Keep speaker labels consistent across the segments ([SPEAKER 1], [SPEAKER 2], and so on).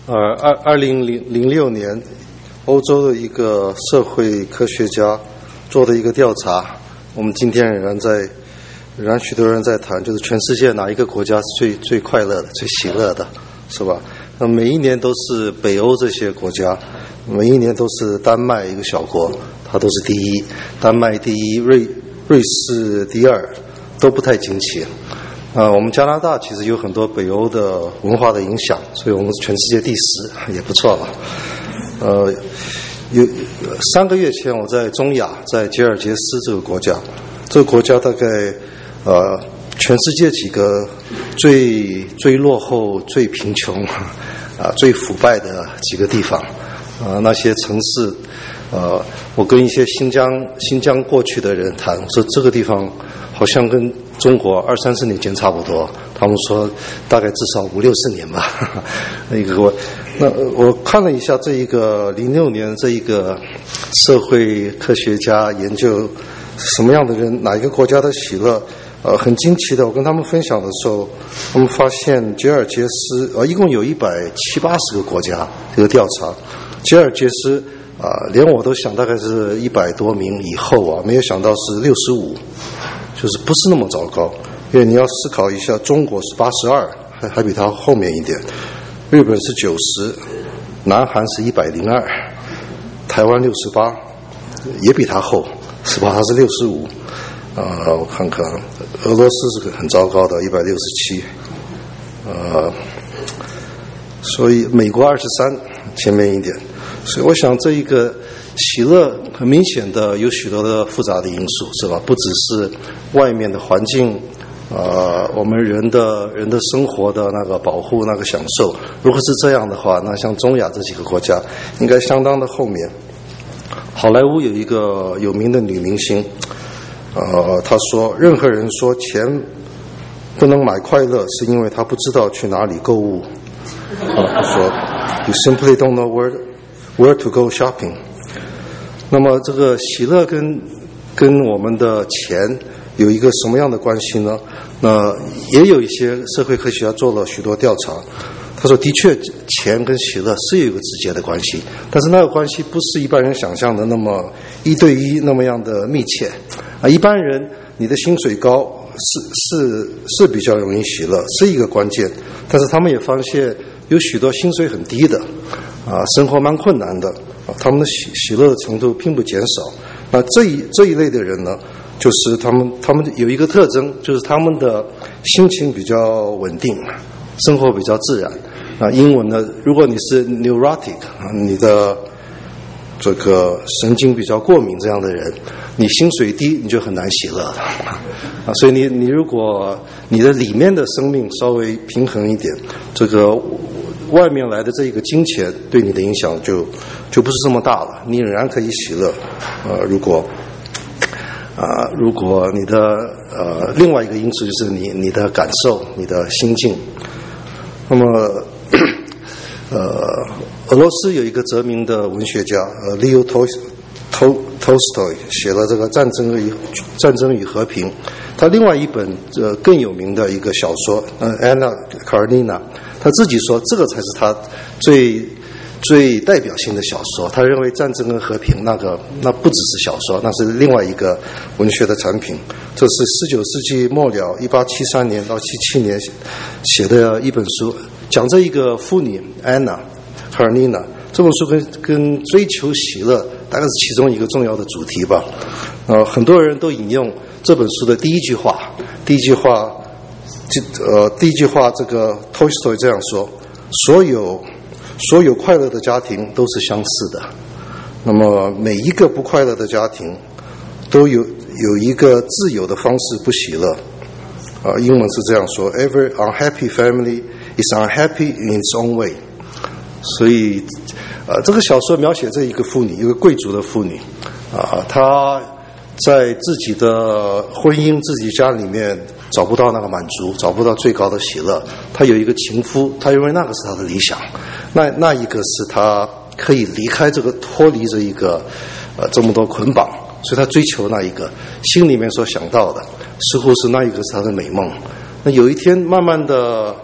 [SPEAKER 1] 2006年，欧洲的一个社会科学家做的一个调查，我们今天仍然许多人在谈，就是全世界哪一个国家是最快乐的、最喜乐的，是吧？那每一年都是北欧这些国家，每一年都是丹麦一个小国，它都是第一，丹麦第一，瑞士第二，都不太惊奇。我们加拿大其实有很多北欧的文化的影响，所以我们是全世界第10，也不错了。有3个月前，我在中亚，在吉尔吉斯这个国家大概全世界几个最落后、最贫穷最腐败的几个地方那些城市我跟一些新疆过去的人谈，我说这个地方好像跟中国20-30年前差不多，他们说大概至少50-60年吧。那我看了一下这一个06年这一个社会科学家研究什么样的人哪一个国家的喜乐，很惊奇的，我跟他们分享的时候，他们发现吉尔吉斯一共有170-180个国家这个调查，吉尔吉斯连我都想大概是100多名以后没有想到是65，就是不是那么糟糕。因为你要思考一下，中国是82，还比它后面一点，日本是90，南韩是102，台湾68，也比它后，是吧？它是65。我看看，俄罗斯是个很糟糕的167，所以美国23，前面一点。所以我想这一个喜乐很明显的有许多的复杂的因素，是吧？不只是外面的环境，我们人的生活的那个保护、那个享受。如果是这样的话，那像中亚这几个国家应该相当的后面。好莱坞有一个有名的女明星，她说，任何人说钱不能买快乐，是因为他不知道去哪里购物。她说 ，You simply don't know where to go shopping。那么这个喜乐跟我们的钱有一个什么样的关系呢？那也有一些社会科学家做了许多调查，他说的确钱跟喜乐是有一个直接的关系，但是那个关系不是一般人想象的那么1对1那么样的密切一般人你的薪水高是比较容易喜乐，是一个关键，但是他们也发现有许多薪水很低的生活蛮困难的他们的喜乐的程度并不减少。那这一类的人呢，就是他们有一个特征，就是他们的心情比较稳定，生活比较自然英文呢，如果你是 neurotic 你的这个神经比较过敏这样的人，你薪水低你就很难喜乐所以你如果你的里面的生命稍微平衡一点，这个外面来的这个金钱对你的影响就不是这么大了，你仍然可以喜乐如果你的另外一个因素就是你的感受，你的心境。那么俄罗斯有一个哲名的文学家Leo Tolstoy 写了这个战争与和平，他另外一本更有名的一个小说Anna Karenina， 他自己说这个才是他最代表性的小说，他认为战争跟和平那不只是小说，那是另外一个文学的产品。这是19世纪末了1873年到77年写的一本书，讲这一个妇女 Anna Karenina， 这本书跟追求喜乐大概是其中一个重要的主题吧。很多人都引用这本书的第一句话这个 Tolstoy 这样说，所有快乐的家庭都是相似的，那么每一个不快乐的家庭都有一个自由的方式不喜乐英文是这样说 Every unhappy family is unhappy in its own way。 所以这个小说描写这一个妇女，一个贵族的妇女她在自己的婚姻自己家里面找不到那个满足，找不到最高的喜乐，她有一个情夫，她认为那个是她的理想，那一个是她可以离开这个脱离这一个这么多捆绑，所以她追求那一个心里面所想到的似乎是那一个是她的美梦。那有一天慢慢的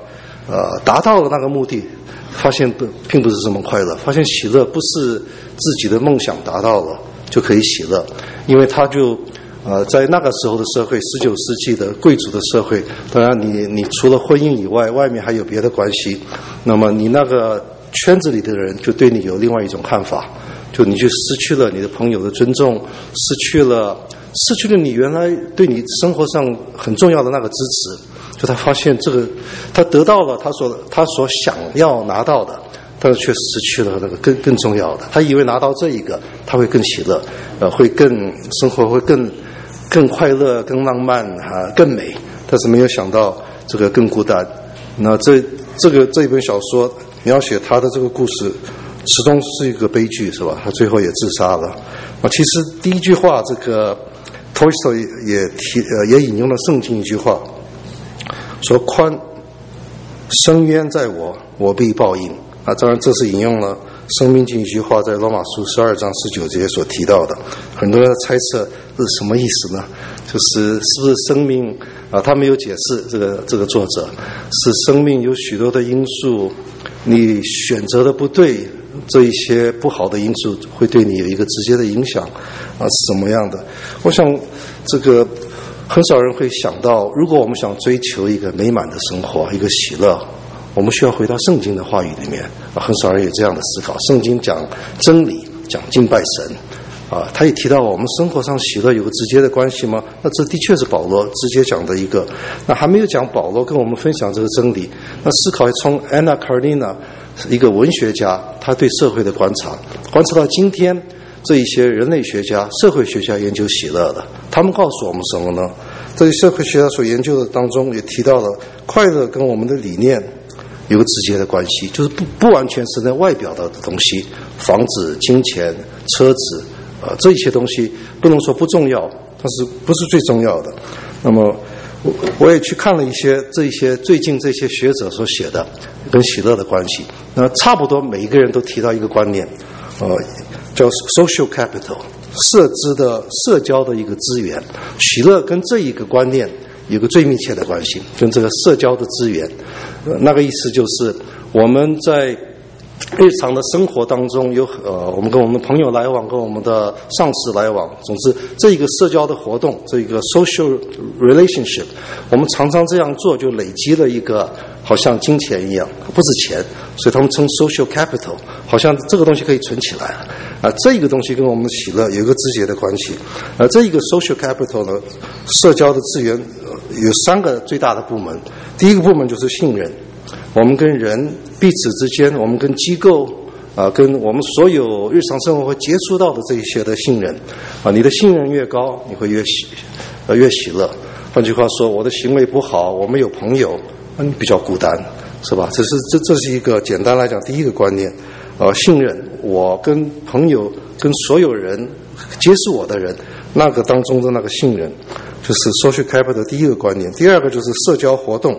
[SPEAKER 1] 达到了那个目的，发现并不是这么快乐，发现喜乐不是自己的梦想达到了就可以喜乐，因为他就在那个时候的社会，19世纪的贵族的社会，当然你除了婚姻以外，外面还有别的关系，那么你那个圈子里的人就对你有另外一种看法，就你就失去了你的朋友的尊重，失去了你原来对你生活上很重要的那个支持。就他发现这个，他得到了他所想要拿到的，但是却失去了那个更重要的。他以为拿到这一个他会更喜乐，会生活会更快乐、更浪漫更美，但是没有想到这个更孤单。那这一本小说描写他的这个故事，始终是一个悲剧，是吧？他最后也自杀了。其实第一句话，这个 Tolstoy 也引用了圣经一句话，说深渊在我必报应。当然这是引用了生命经一句话，在罗马书12章19节所提到的。很多人在猜测是什么意思呢？就是是不是生命他没有解释，这个作者是生命有许多的因素，你选择的不对，这一些不好的因素会对你有一个直接的影响是什么样的？我想这个很少人会想到，如果我们想追求一个美满的生活，一个喜乐，我们需要回到圣经的话语里面。很少人有这样的思考。圣经讲真理，讲敬拜神他也提到我们生活上喜乐有个直接的关系吗？那这的确是保罗直接讲的一个。那还没有讲保罗跟我们分享这个真理，那思考从 Anna Karenina 一个文学家，他对社会的观察到今天这一些人类学家、社会学家研究喜乐的，他们告诉我们什么呢？这些社会学家所研究的当中也提到了，快乐跟我们的理念有个直接的关系，就是不完全是在外表的东西，房子、金钱、车子这一些东西不能说不重要，但是不是最重要的。那么我也去看了这一些最近这些学者所写的跟喜乐的关系，那差不多每一个人都提到一个观念，叫 social capital， 社交的一个资源。喜乐跟这一个观念有个最密切的关系，跟这个社交的资源。那个意思就是我们在日常的生活当中我们跟我们的朋友来往，跟我们的上司来往，总之这一个社交的活动，这一个 social relationship， 我们常常这样做，就累积了一个好像金钱一样，不是钱，所以他们称 social capital， 好像这个东西可以存起来这一个东西跟我们的喜乐有一个直接的关系这一个 social capital 呢，社交的资源有3个最大的部门。第一个部门就是信任，我们跟人彼此之间，我们跟机构跟我们所有日常生活会接触到的这一些的信任你的信任越高，你会越喜乐。换句话说，我的行为不好，我没有朋友，你比较孤单，是吧？这是一个简单来讲第一个观念信任，我跟朋友跟所有人接触我的人，那个当中的那个信任，就是 social capital 的第一个观念。第二个就是社交活动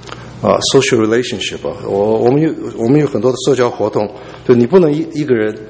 [SPEAKER 1] social relationship 我们有很多的社交活动，就你不能一个人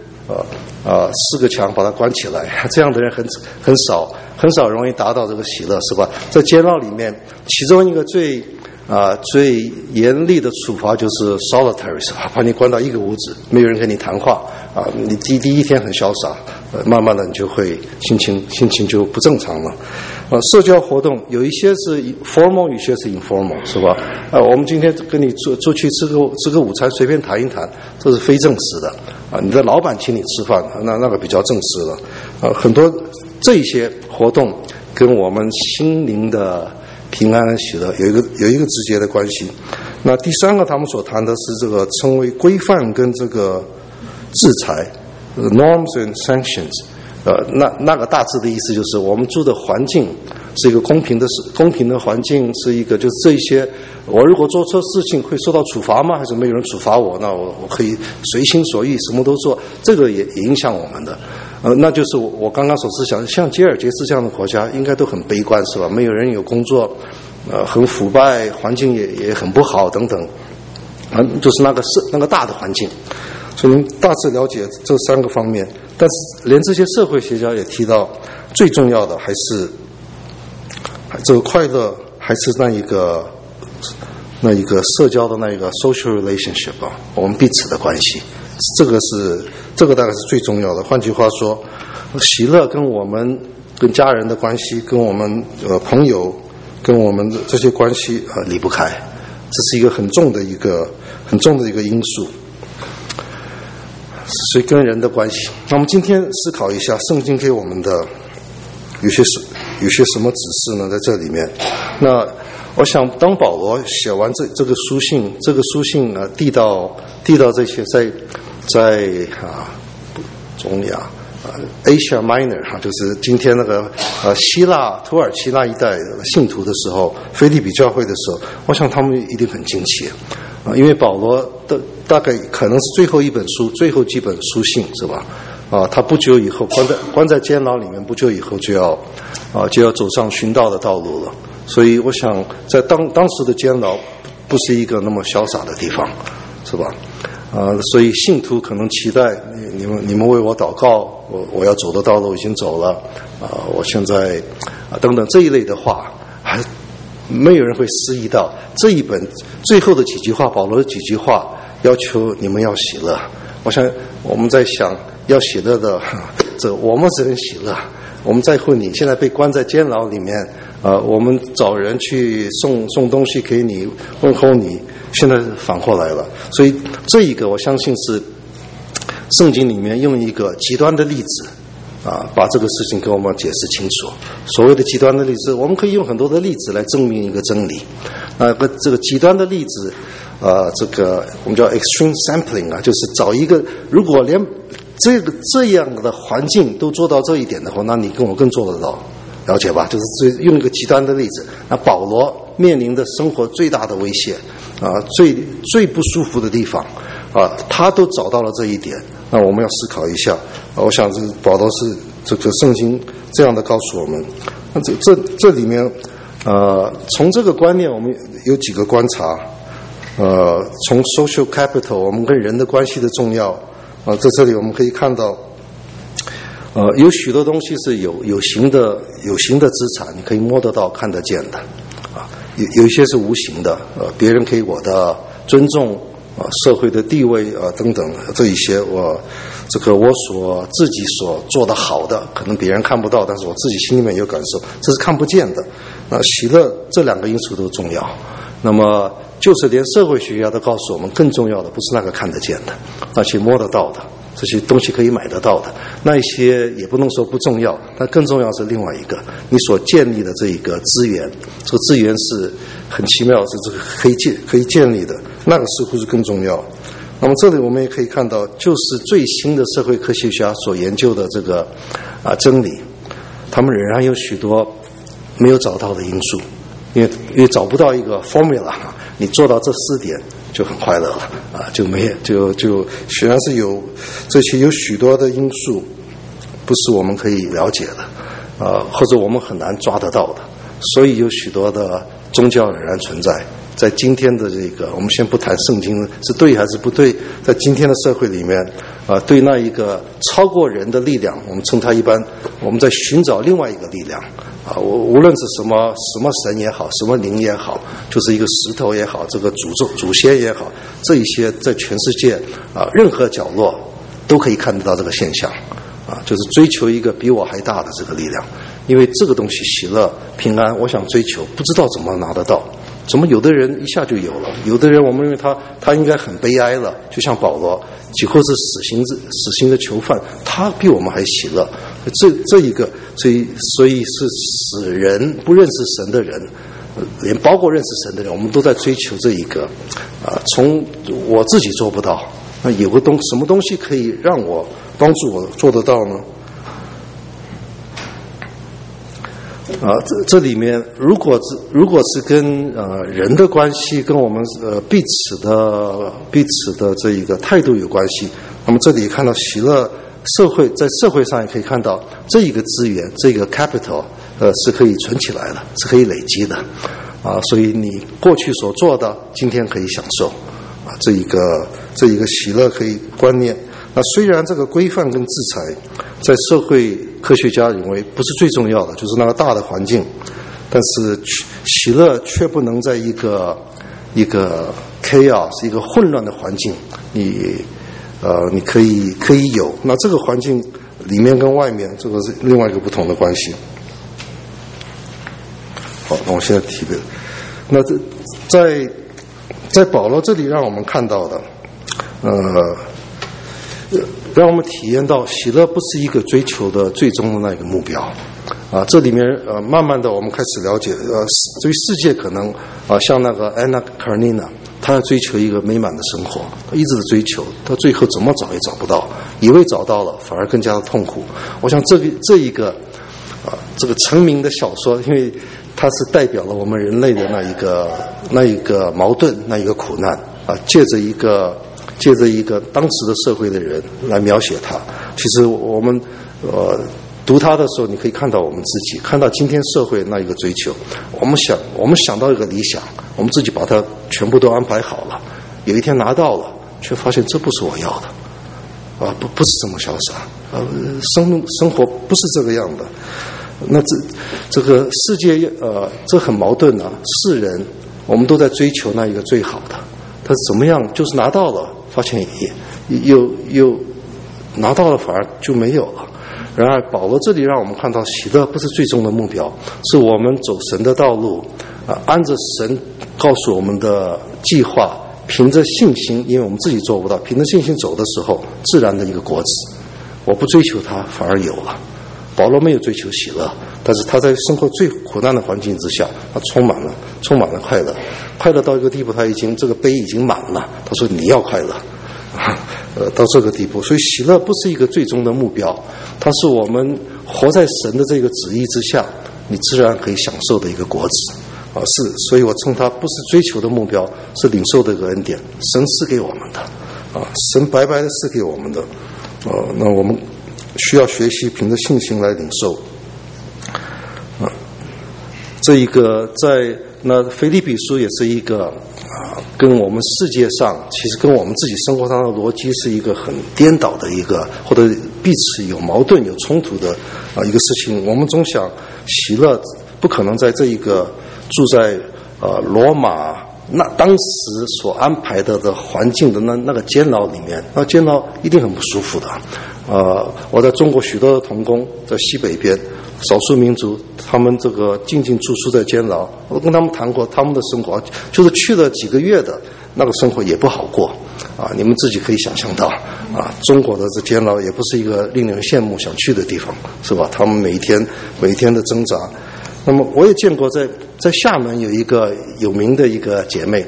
[SPEAKER 1] 4个墙把它关起来，这样的人很少容易达到这个喜乐，是吧？在监牢里面，其中一个最严厉的处罚就是 solitary， 把你关到一个屋子，没有人跟你谈话你第一天很潇洒慢慢的你就会心情就不正常了社交活动有一些是 formal， 有一些是 informal， 是吧？我们今天跟你出去吃个午餐，随便谈一谈，这是非正式的你的老板请你吃饭，那个比较正式了很多这一些活动跟我们心灵的平安和喜乐有一个直接的关系。那第3个他们所谈的是这个称为规范跟这个制裁 norms and sanctions那个大致的意思就是我们住的环境是一个公平的环境，是一个就是这些我如果做错事情会受到处罚吗？还是没有人处罚我，那我可以随心所欲什么都做，这个也影响我们的那就是我刚刚所思想，像吉尔吉斯这样的国家应该都很悲观，是吧？没有人有工作很腐败，环境也很不好等等就是那个大的环境。所以您大致了解这3个方面，但是连这些社会学家也提到最重要的还是这个快乐，还是那一个那一个社交的那一个 social relationship 啊，我们彼此的关系，这个大概是最重要的。换句话说，喜乐跟我们跟家人的关系，跟我们朋友，跟我们这些关系离不开，这是一个很重的一个因素。所以跟人的关系，那我们今天思考一下圣经给我们的有些什么指示呢？在这里面，那我想当保罗写完这个书信递到这些在中亚Asia Minor 就是今天那个希腊土耳其那一带信徒的时候，腓立比教会的时候，我想他们一定很惊奇因为保罗的大概可能是最后几本书信是吧？他不久以后关在监牢里面，不久以后就要走上殉道的道路了。所以我想在当时的监牢不是一个那么潇洒的地方，是吧？所以信徒可能期待你们为我祷告，我要走的道路已经走了，我现在等等这一类的话，还没有人会思议到这一本最后的几句话，保罗的几句话要求你们要喜乐。我想我们在想要喜乐的，这我们只能喜乐。我们在乎你现在被关在监牢里面，我们找人去送东西给你，问候你，现在反过来了。所以这一个我相信是圣经里面用一个极端的例子把这个事情给我们解释清楚。所谓的极端的例子，我们可以用很多的例子来证明一个真理。这个极端的例子，这个我们叫 extreme sampling 就是找一个，如果连这样的环境都做到这一点的话，那你跟我更做得到，了解吧？就是用一个极端的例子，那保罗面临的生活最大的威胁最不舒服的地方他都找到了这一点。那我们要思考一下，我想这保罗是这个圣经这样的告诉我们。那这里面从这个观念我们有几个观察。从 social capital 我们跟人的关系的重要在这里我们可以看到有许多东西是有形的资产，你可以摸得到看得见的有一些是无形的别人给我的尊重社会的地位等等，这一些我自己所做的好的，可能别人看不到，但是我自己心里面有感受，这是看不见的。那喜乐这两个因素都重要。那么就是连社会学家都告诉我们，更重要的不是那个看得见的，那些摸得到的，这些东西可以买得到的，那一些也不能说不重要，但更重要是另外一个，你所建立的这一个资源，这个资源是很奇妙，是这个可以建立的，那个似乎是更重要。那么这里我们也可以看到，就是最新的社会科学家所研究的这个真理，他们仍然有许多没有找到的因素，因为找不到一个 formula， 你做到这4点就很快乐了就显然是这些有许多的因素不是我们可以了解的或者我们很难抓得到的，所以有许多的宗教仍然存在。在今天的这个，我们先不谈圣经是对还是不对，在今天的社会里面对那一个超过人的力量，我们称它一般我们在寻找另外一个力量无论是什么神也好，什么灵也好，就是一个石头也好，这个祖先也好，这一些在全世界任何角落都可以看得到这个现象就是追求一个比我还大的这个力量。因为这个东西喜乐平安，我想追求不知道怎么拿得到，怎么有的人一下就有了，有的人我们认为他应该很悲哀了，就像保罗几乎是死刑的囚犯，他比我们还喜乐。这一个所以是使人不认识神的人，连包括认识神的人，我们都在追求这一个从我自己做不到，那有个什么东西可以让我帮助我做得到呢？这里面如果是跟人的关系，跟我们彼此的这一个态度有关系，那么这里看到喜乐在社会上也可以看到这一个资源，这个 capital 是可以存起来的，是可以累积的所以你过去所做的今天可以享受这一个喜乐可以观念。那虽然这个规范跟制裁在社会科学家认为不是最重要的，就是那个大的环境，但是喜乐却不能在一个一个 chaos 一个混乱的环境，你可以有，那这个环境里面跟外面这个是另外一个不同的关系。好，那我现在提的，那在保罗这里让我们看到的，让我们体验到喜乐不是一个追求的最终的那个目标啊。这里面慢慢的我们开始了解，对于世界可能像那个 Anna Karenina， 他要追求一个美满的生活，他一直的追求，到最后怎么找也找不到，以为找到了反而更加的痛苦。我想这一个成名的小说，因为它是代表了我们人类的那一个矛盾，那一个苦难啊，借着一个当时的社会的人来描写它。其实我们读它的时候，你可以看到我们自己，看到今天社会那一个追求。我们想到一个理想，我们自己把它全部都安排好了，有一天拿到了，却发现这不是我要的啊，不是这么潇洒啊，生活不是这个样的。那这个世界这很矛盾啊，世人我们都在追求那一个最好的，但是怎么样就是拿到了，发现又拿到了反而就没有了。然而保罗这里让我们看到喜乐不是最终的目标，是我们走神的道路按着神告诉我们的计划，凭着信心，因为我们自己做不到，凭着信心走的时候自然的一个果子。我不追求它反而有了。保罗没有追求喜乐，但是他在生活最苦难的环境之下，他充满了快乐，快乐到一个地步，他这个杯已经满了。他说你要快乐，到这个地步。所以喜乐不是一个最终的目标，它是我们活在神的这个旨意之下，你自然可以享受的一个果子所以我称它不是追求的目标，是领受的一个恩典，神赐给我们的神白白的赐给我们的那我们需要学习凭着信心来领受这一个在那腓立比书也是一个跟我们世界上其实跟我们自己生活上的逻辑是一个很颠倒的一个，或者彼此有矛盾有冲突的一个事情。我们总想喜乐不可能在这一个住在罗马那当时所安排的环境的那个监牢里面，那监牢一定很不舒服的我在中国许多的同工在西北边少数民族，他们这个静静住宿在监牢，我跟他们谈过他们的生活，就是去了几个月的那个生活也不好过你们自己可以想象到中国的这监牢也不是一个令人羡慕想去的地方，是吧？他们每一天的挣扎。那么我也见过在厦门有一个有名的一个姐妹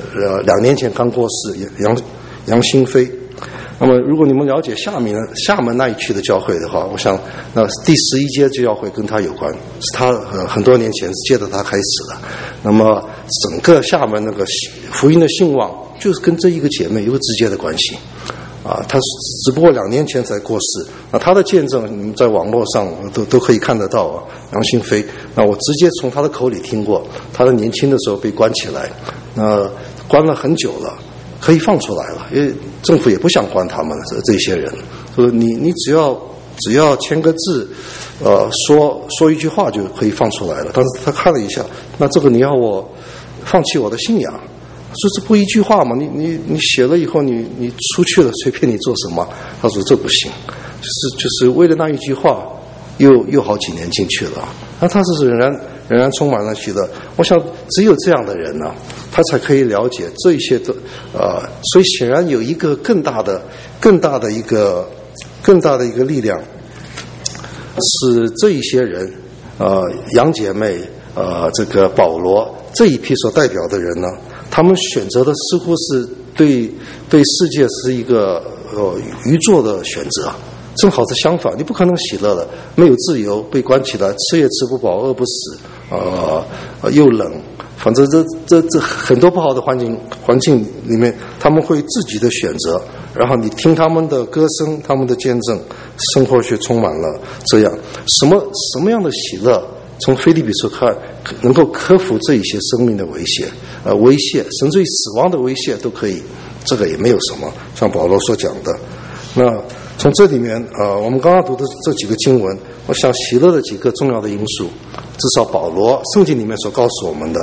[SPEAKER 1] 2年前刚过世，杨新飞。那么如果你们了解厦门那一区的教会的话，我想那第11届教会跟他有关，是他很多年前是借着他开始的。那么整个厦门那个福音的兴旺就是跟这一个姐妹有个直接的关系他只不过2年前才过世，他的见证你们在网络上都可以看得到杨新飞。那我直接从他的口里听过，他的年轻的时候被关起来，关了很久了，可以放出来了，因为政府也不想关他们这些人，说你只要签个字说一句话就可以放出来了。但是他看了一下，那这个你要我放弃我的信仰，说这不一句话吗？你写了以后你出去了随便你做什么。他说这不行，就是为了那一句话又好几年进去了。那他是仍然充满了喜乐。我想只有这样的人呢他才可以了解这一些的所以显然有一个更大的一个力量，是这一些人杨姐妹这个保罗这一批所代表的人呢，他们选择的似乎是对世界是一个愚拙的选择，正好是相反。你不可能喜乐的，没有自由，被关起来，吃也吃不饱，饿不死又冷，反正这很多不好的环境里面，他们会自己的选择，然后你听他们的歌声，他们的见证，生活却充满了这样什么样的喜乐。从腓立比书看，能够克服这一些生命的威胁甚至于死亡的威胁都可以，这个也没有什么。像保罗所讲的，那从这里面我们刚刚读的这几个经文，我想喜乐的几个重要的因素，至少保罗圣经里面所告诉我们的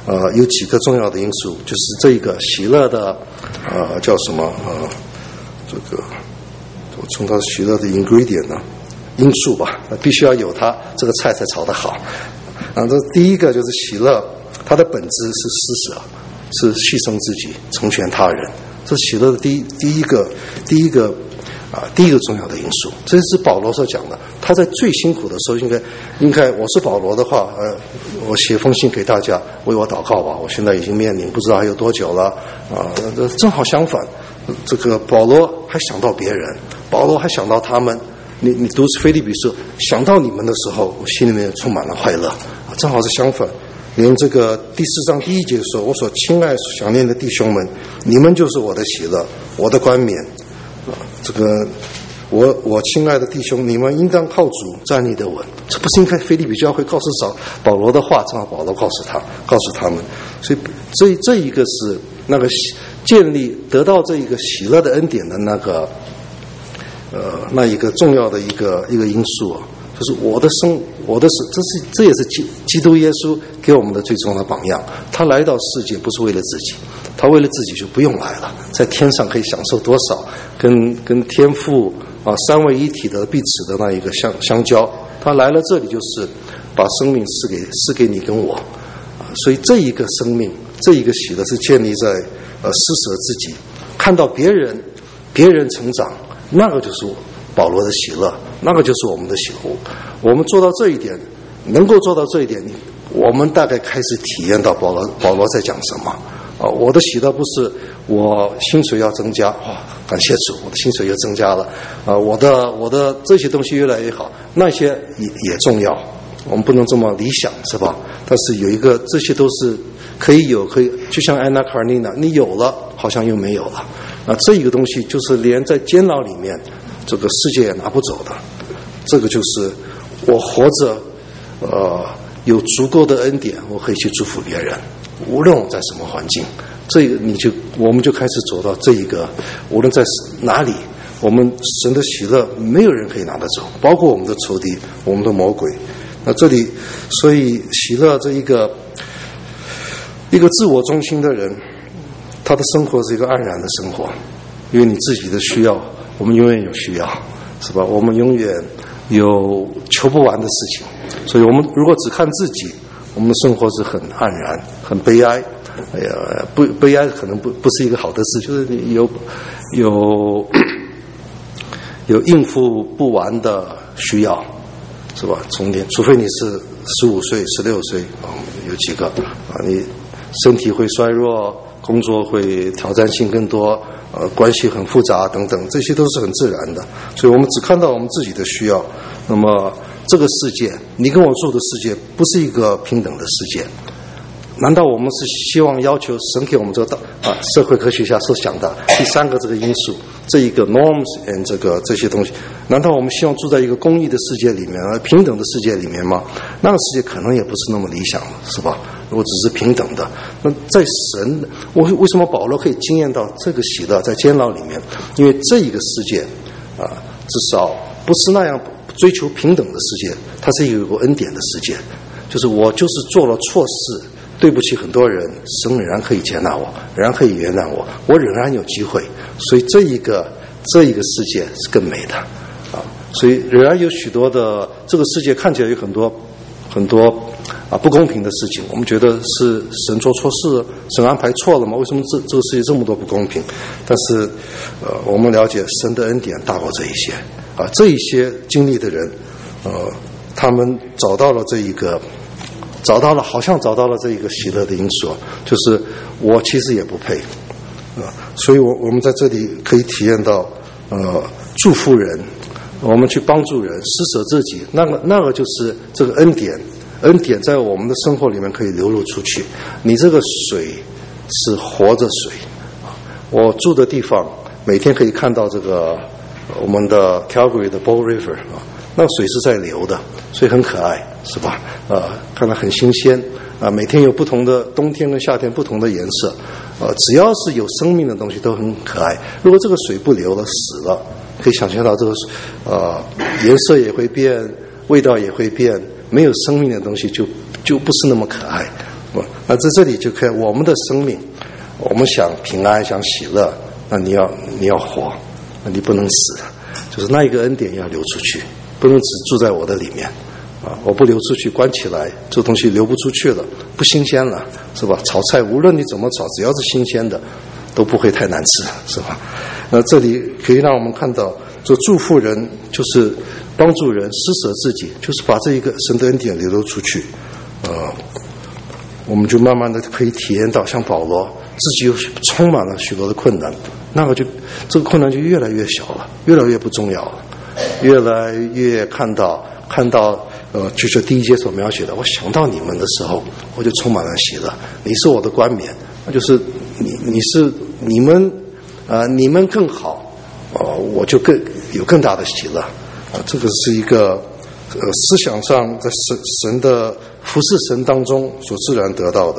[SPEAKER 1] 有几个重要的因素，就是这个喜乐的叫什么这个我称它喜乐的 ingredient 呢，因素吧，必须要有它，这个菜才炒得好。这第一个就是喜乐，它的本质是施舍，是牺牲自己，成全他人。这是喜乐的第一个重要的因素。这是保罗所讲的。他在最辛苦的时候，应该我是保罗的话，我写封信给大家，为我祷告吧。我现在已经面临不知道还有多久了正好相反，这个保罗还想到别人，保罗还想到他们。你读腓立比书，想到你们的时候，我心里面充满了快乐。正好是相反。连这个第4章第1节说，我所亲爱想念的弟兄们，你们就是我的喜乐，我的冠冕。这个我亲爱的弟兄，你们应当靠主站立得稳。这不是应该腓立比教会告诉保罗的话，正好保罗告诉他们。所以这一个是那个建立得到这一个喜乐的恩典的那一个重要的一个因素啊。就是这也是基督耶稣给我们的最重要的榜样。他来到世界不是为了自己，他为了自己就不用来了，在天上可以享受多少跟天父三位一体的彼此的那一个相交。他来了这里就是把生命赐给你跟我。所以这一个生命，这一个喜乐是建立在施舍自己，看到别人成长，那个就是保罗的喜乐，那个就是我们的喜乐。我们做到这一点，能够做到这一点，我们大概开始体验到保罗在讲什么。我的喜乐不是我薪水要增加，感谢主，我的薪水又增加了。我的这些东西越来越好，那些也重要，我们不能这么理想，是吧？但是有一个，这些都是可以，就像安娜卡尔尼娜，你有了好像又没有了。这一个东西就是连在监牢里面，这个世界也拿不走的。这个就是我活着，有足够的恩典，我可以去祝福别人，无论我在什么环境。这个我们就开始走到这一个，无论在哪里，我们神的喜乐没有人可以拿得走，包括我们的仇敌，我们的魔鬼。那这里，所以喜乐这一个自我中心的人，他的生活是一个安然的生活，因为你自己的需要，我们永远有需要，是吧？我们永远有求不完的事情，所以我们如果只看自己，我们的生活是很黯然、很悲哀。悲哀可能不是一个好的字，就是你有应付不完的需要，是吧？除非你是15岁、16岁，有几个你身体会衰弱，工作会挑战性更多，关系很复杂等等，这些都是很自然的。所以我们只看到我们自己的需要。那么这个世界，你跟我住的世界，不是一个平等的世界。难道我们是希望要求神给我们这个社会科学家所想的第3个这个因素，这一个 norms and 这些东西？难道我们希望住在一个公义的世界里面，平等的世界里面吗？那个世界可能也不是那么理想的，是吧？如果只是平等的，那在神，为什么保罗可以经验到这个喜乐在监牢里面？因为这一个世界至少不是那样追求平等的世界，它是一个恩典的世界，就是我就是做了错事，对不起很多人，神仍然可以接纳我，仍然可以原谅我，我仍然有机会。所以这一个世界是更美的所以仍然有许多的这个世界看起来有很多不公平的事情，我们觉得是神做错事，神安排错了吗？为什么这个世界这么多不公平？但是我们了解神的恩典大过这一些这一些经历的人他们好像找到了这一个喜乐的因素，就是我其实也不配所以我们在这里可以体验到祝福人，我们去帮助人，施舍自己，那个就是这个恩典在我们的生活里面可以流露出去。你这个水是活着水我住的地方每天可以看到这个我们的 Calgary 的 Bow River 那个水是在流的，所以很可爱，是吧？看得很新鲜每天有不同的冬天跟夏天不同的颜色只要是有生命的东西都很可爱。如果这个水不流了，死了，可以想象到这个颜色也会变，味道也会变，没有生命的东西就不是那么可爱那在这里就看我们的生命，我们想平安，想喜乐，那你要活，那你不能死，就是那一个恩典要流出去，不能只住在我的里面我不流出去，关起来，这东西流不出去了，不新鲜了，是吧？炒菜无论你怎么炒，只要是新鲜的，都不会太难吃，是吧？那这里可以让我们看到，做祝福人就是帮助人施舍自己，就是把这一个神的恩典流露出去。我们就慢慢的可以体验到，像保罗自己又充满了许多的困难，这个困难就越来越小了，越来越不重要了，越来越看到就是第一节所描写的，我想到你们的时候，我就充满了喜乐。你是我的冠冕，就是你们更好，我就有更大的喜乐。这个是一个思想上在神的服侍神当中所自然得到的。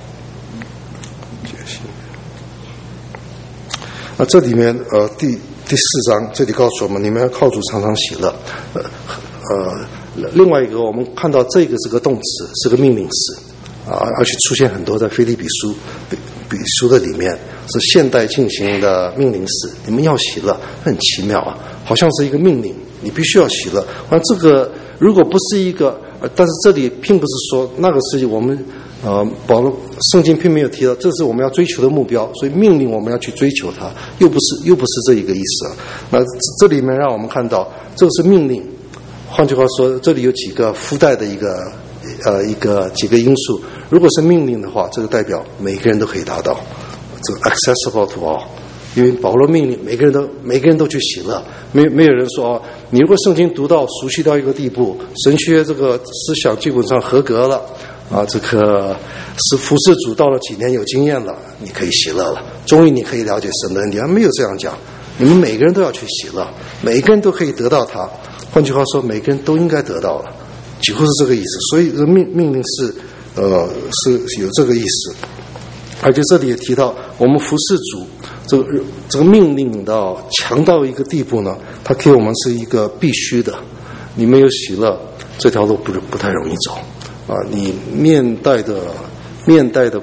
[SPEAKER 1] 这里面第4章这里告诉我们，你们要靠主常常喜乐。另外一个我们看到这个是个动词，是个命令词而且出现很多在腓立比书的里面，是现代进行的命令词。你们要喜乐，很奇妙好像是一个命令，你必须要喜乐。这个如果不是一个，但是这里并不是说那个是我们保罗圣经并没有提到，这是我们要追求的目标，所以命令我们要去追求它，又不是这一个意思那这里面让我们看到，这个是命令。换句话说，这里有几个附带的几个因素。如果是命令的话，这个代表每个人都可以达到，这个 accessible to all。因为保罗命令每个人都去喜乐，没有人说你如果圣经读到熟悉到一个地步，神学这个思想基本上合格了这个是服侍主到了几年有经验了，你可以喜乐了，终于你可以了解神的恩典。没有这样讲，你们每个人都要去喜乐，每个人都可以得到它。换句话说，每个人都应该得到了，几乎是这个意思。所以命令是有这个意思。而且这里也提到，我们服侍主，这个命令到强到一个地步呢，它给我们是一个必须的。你没有喜乐，这条路不太容易走你面带的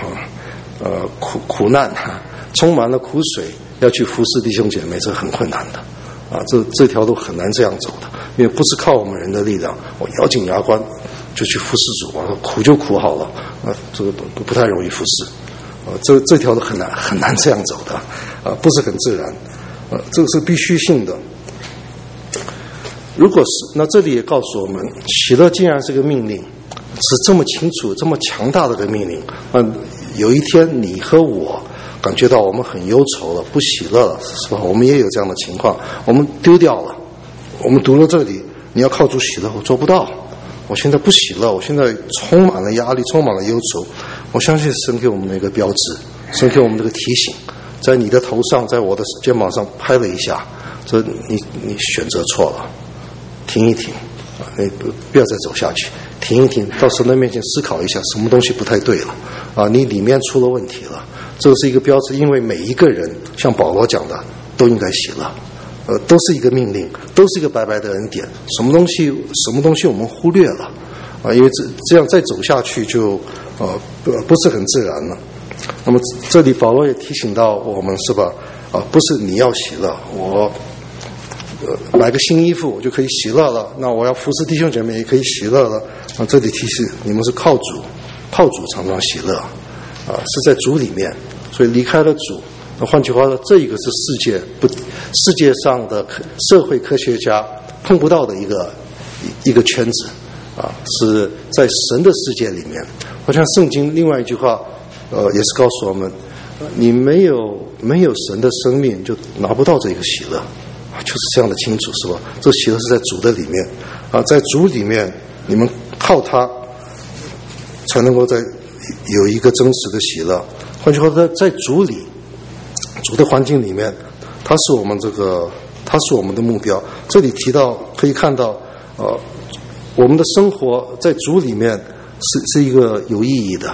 [SPEAKER 1] 苦难充满了苦水，要去服侍弟兄姐妹，这很困难的这条路很难这样走的，因为不是靠我们人的力量，我咬紧牙关就去服侍主苦就苦好了这个不太容易服侍这条路很难这样走的不是很自然这个是必须性的。如果是，那这里也告诉我们，喜乐既然是个命令，是这么清楚这么强大的个命令有一天你和我感觉到我们很忧愁了，不喜乐了，是吧？我们也有这样的情况，我们丢掉了。我们读了这里，你要靠主喜乐，我做不到。我现在不喜乐，我现在充满了压力，充满了忧愁。我相信神给我们的一个标志，神给我们这个提醒，在你的头上，在我的肩膀上拍了一下，这你选择错了，停一停你不要再走下去，停一停，到神的面前思考一下，什么东西不太对了你里面出了问题了。这是一个标志，因为每一个人像保罗讲的都应该喜乐都是一个命令，都是一个白白的恩典，什么东西我们忽略了因为这样再走下去就不是很自然了。那么这里保罗也提醒到我们，是吧不是你要喜乐，我买个新衣服我就可以喜乐了，那我要服侍弟兄姐妹也可以喜乐了这里提示你们是靠主常常喜乐是在主里面，所以离开了主，那换句话说，这一个是世界上的社会科学家碰不到的一个圈子是在神的世界里面。好像圣经另外一句话也是告诉我们，你没有神的生命就拿不到这个喜乐就是这样的清楚，是吧？这喜乐是在主的里面在主里面，你们靠他才能够有一个真实的喜乐。换句话说，在主里，主的环境里面，它是我们的目标。这里提到可以看到我们的生活在主里面是一个有意义的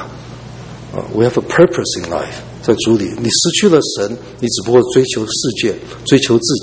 [SPEAKER 1] we have a purpose in life。 在主里，你失去了神，你只不过追求世界，追求自己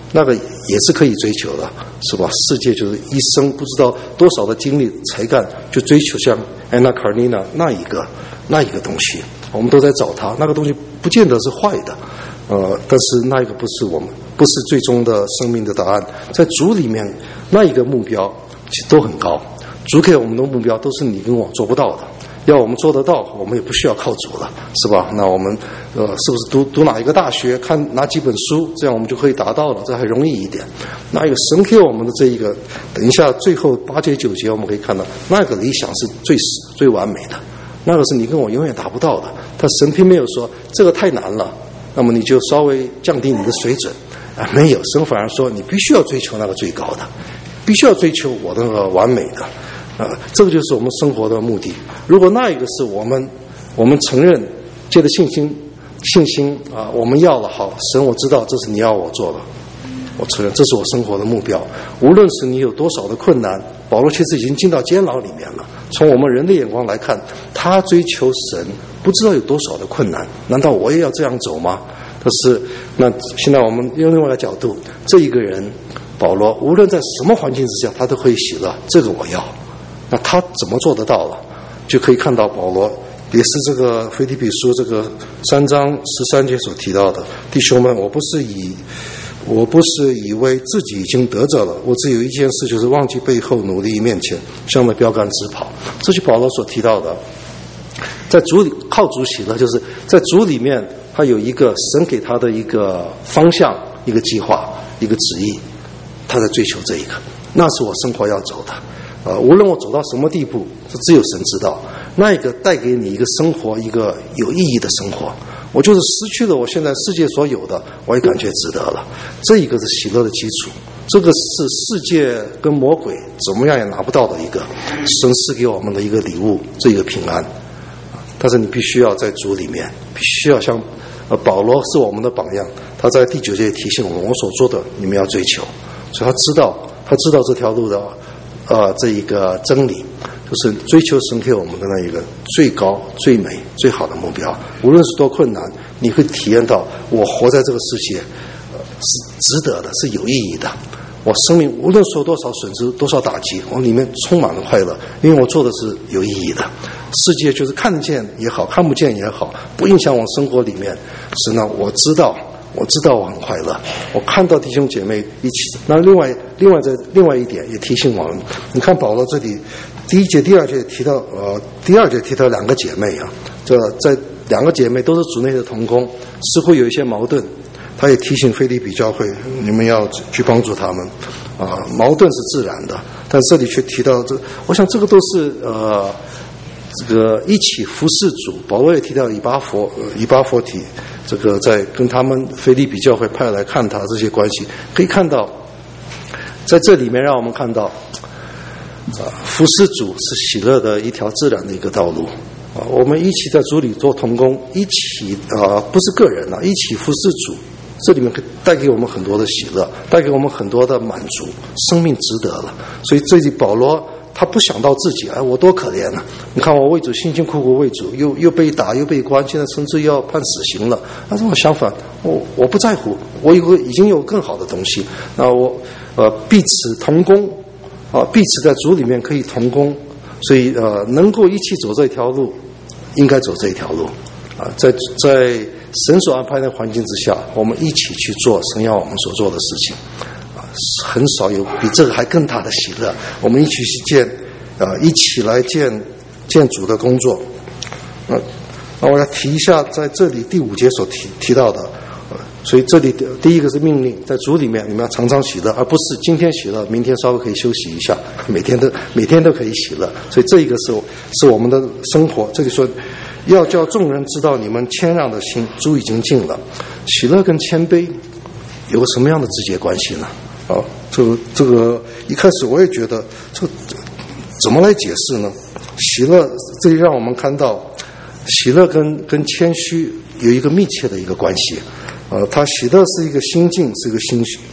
[SPEAKER 1] 那个也是可以追求的，是吧？世界就是一生不知道多少的精力才干，就追求像安娜·卡列尼娜那一个东西，我们都在找它。那个东西不见得是坏的，但是那一个不是最终的生命的答案。在主里面，那一个目标其实都很高，主给我们的目标都是你跟我做不到的。要我们做得到，我们也不需要靠主了，是吧？那我们是不是读哪一个大学，看哪几本书，这样我们就可以达到了，这还容易一点。那一个神给我们的这一个，等一下最后8节9节我们可以看到，那个理想是最完美的，那个是你跟我永远达不到的。但神并没有说这个太难了，那么你就稍微降低你的水准啊，没有，神反而说你必须要追求那个最高的，必须要追求我的那个完美的。这个就是我们生活的目的。如果那一个是我们承认，借着信心啊，我们要了，好，神我知道这是你要我做的，我承认这是我生活的目标。无论是你有多少的困难，保罗其实已经进到监牢里面了。从我们人的眼光来看，他追求神不知道有多少的困难，难道我也要这样走吗？可是那现在我们用另外一个角度，这一个人保罗无论在什么环境之下，他都可以喜乐，这个我要。那他怎么做得到了？就可以看到保罗也是这个腓立比书这个3章13节所提到的，弟兄们，我不是以为自己已经得着了，我只有一件事，就是忘记背后，努力面前，向着标杆直跑。这是保罗所提到的，在主里靠主喜乐，就是在主里面他有一个神给他的一个方向，一个计划，一个旨意，他在追求这一个，那是我生活要走的。无论我走到什么地步，这只有神知道。那一个带给你一个生活，一个有意义的生活。我就是失去了我现在世界所有的，我也感觉值得了。这一个是喜乐的基础，这个是世界跟魔鬼怎么样也拿不到的一个神赐给我们的一个礼物，这一个平安。但是你必须要在主里面，必须要像保罗是我们的榜样，他在第9节提醒我们，我所做的你们要追求。所以他知道这条路的这一个真理，就是追求神给我们的那一个最高、最美、最好的目标。无论是多困难，你会体验到我活在这个世界是值得的，是有意义的。我生命无论受多少损失、多少打击，我里面充满了快乐，因为我做的是有意义的。世界就是看见也好，看不见也好，不影响我生活里面。是呢，我知道我很快乐，我看到弟兄姐妹一起。那另外一点也提醒我们，你看保罗这里第1节、第2节提到第2节提到2个姐妹啊，这在2个姐妹都是主内的同工，似乎有一些矛盾。他也提醒腓立比教会，你们要去帮助他们矛盾是自然的，但这里却提到我想这个都是这个一起服侍主。保罗也提到以巴弗提，这个在跟他们腓立比教会派来看他这些关系，可以看到在这里面让我们看到服侍主是喜乐的一条自然的一个道路我们一起在主里做同工，一起不是个人一起服侍主，这里面可以带给我们很多的喜乐，带给我们很多的满足，生命值得了。所以这里保罗他不想到自己，我多可怜啊！你看我为主辛辛苦苦为主，又被打又被关，现在甚至要判死刑了。但是我相反，我不在乎，我已经有更好的东西。那我彼此同工彼此在主里面可以同工，所以能够一起走这条路，应该走这一条路在神所安排的环境之下，我们一起去做神要我们所做的事情很少有比这个还更大的喜乐。我们一起去一起来见主的工作。那我要提一下，在这里第5节所提到的，所以这里第一个是命令，在主里面你们要常常喜乐，而不是今天喜乐，明天稍微可以休息一下，每天都可以喜乐。所以这一个是我们的生活。这里说要叫众人知道你们谦让的心，主已经尽了。喜乐跟谦卑有个什么样的直接关系呢？这个一开始我也觉得这怎么来解释呢？喜乐这里让我们看到喜乐跟谦虚有一个密切的一个关系。他喜乐是一个心境，是一个心绪，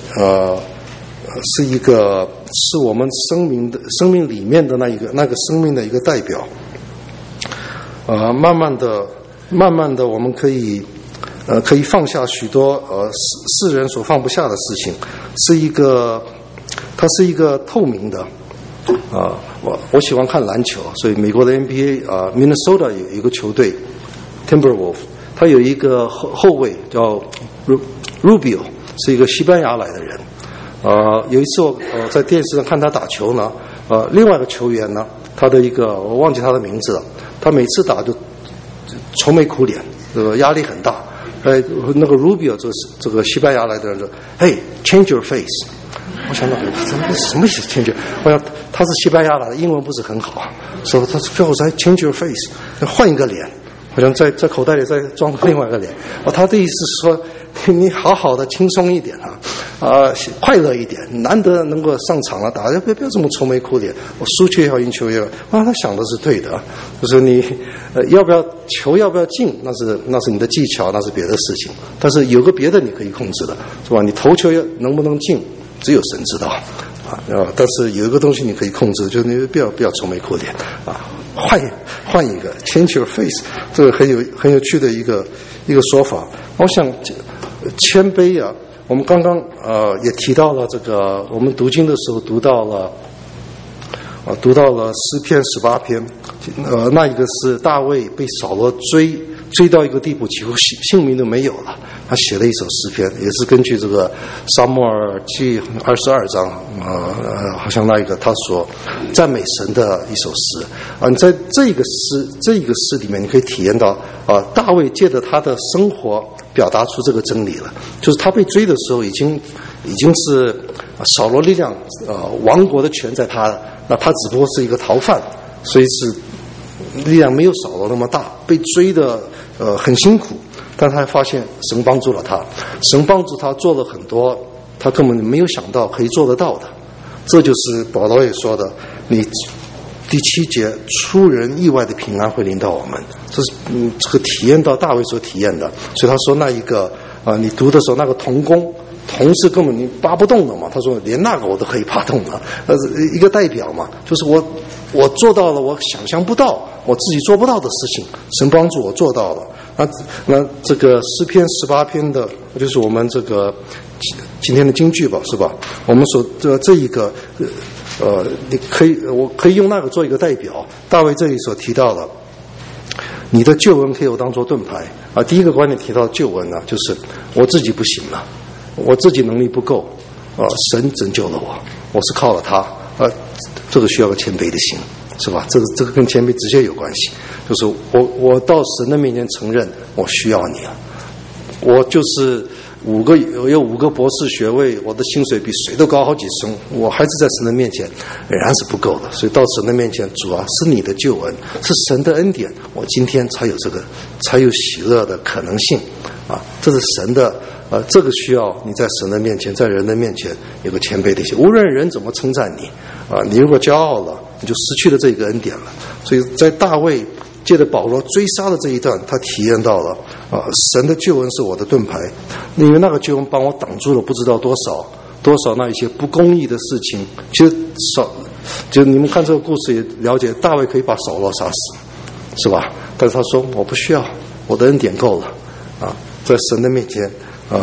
[SPEAKER 1] 是我们生命里面的那个生命的一个代表。慢慢的我们可以可以放下许多世人所放不下的事情，它是一个透明的。我喜欢看篮球，所以美国的 NBA Minnesota 有一个球队 Timberwolves， 他有一个后卫叫 Rubio， 是一个西班牙来的人。有一次我在电视上看他打球呢，另外一个球员呢，我忘记他的名字了，他每次打就愁眉苦脸，这个压力很大。那个 Rubio 这个西班牙来的人说 ，Hey change your face。我想到什么意思 change？ 我想他是西班牙来的，英文不是很好，所以他最后才 change your face， 换一个脸，好像在口袋里再装另外一个脸。他的意思是说，你好好的轻松一点快乐一点，难得能够上场了，打不要这么愁眉苦脸。我输球也好，赢球也好，他想的是对的，就是你要不要进，那是你的技巧，那是别的事情。但是有个别的你可以控制的，是吧？你投球能不能进，只有神知道但是有一个东西你可以控制，就是你不要愁眉苦脸换一个 change your face， 这个很有趣的一个说法。我想谦卑我们刚刚也提到了这个，我们读经的时候读到了诗篇18篇，那一个是大卫被扫罗追到一个地步，几乎性命都没有了，他写了一首诗篇，也是根据这个撒母耳记22章好像那一个他所赞美神的一首诗你在这一个诗里面，你可以体验到大卫借着他的生活表达出这个真理了，就是他被追的时候已经是扫罗力量王国的权在他了，那他只不过是一个逃犯，所以是力量没有扫罗那么大，被追的很辛苦，但他发现神帮助了他，神帮助他做了很多他根本没有想到可以做得到的。这就是保罗也说的，你第7节出人意外的平安会临到我们，这是这个体验到大卫所体验的。所以他说那一个你读的时候那个同是根本你扒不动的嘛，他说连那个我都可以扒动了，一个代表嘛，就是我做到了我想象不到我自己做不到的事情，神帮助我做到了。那这个诗篇18篇的就是我们这个今天的金句吧，是吧？我们所这一个我可以用那个做一个代表。大卫这里所提到的，你的救恩可以我当作盾牌第一个观点提到救恩就是我自己不行了，我自己能力不够神拯救了我是靠了他这个需要个谦卑的心，是吧？这个跟谦卑直接有关系，就是我到神的面前承认我需要你了，我就是有5个博士学位，我的薪水比谁都高好几升，我还是在神的面前仍然是不够的，所以到神的面前，主是你的救恩，是神的恩典，我今天才有喜乐的可能性这是神的这个需要你在神的面前，在人的面前有个谦卑的心，无论人怎么称赞你你如果骄傲了，你就失去了这个恩典了。所以在大卫借着保罗追杀的这一段，他体验到了神的救恩是我的盾牌，因为那个救恩帮我挡住了不知道多少那一些不公义的事情。其实就你们看这个故事也了解，大卫可以把扫罗杀死，是吧？但是他说我不需要，我的恩典够了在神的面前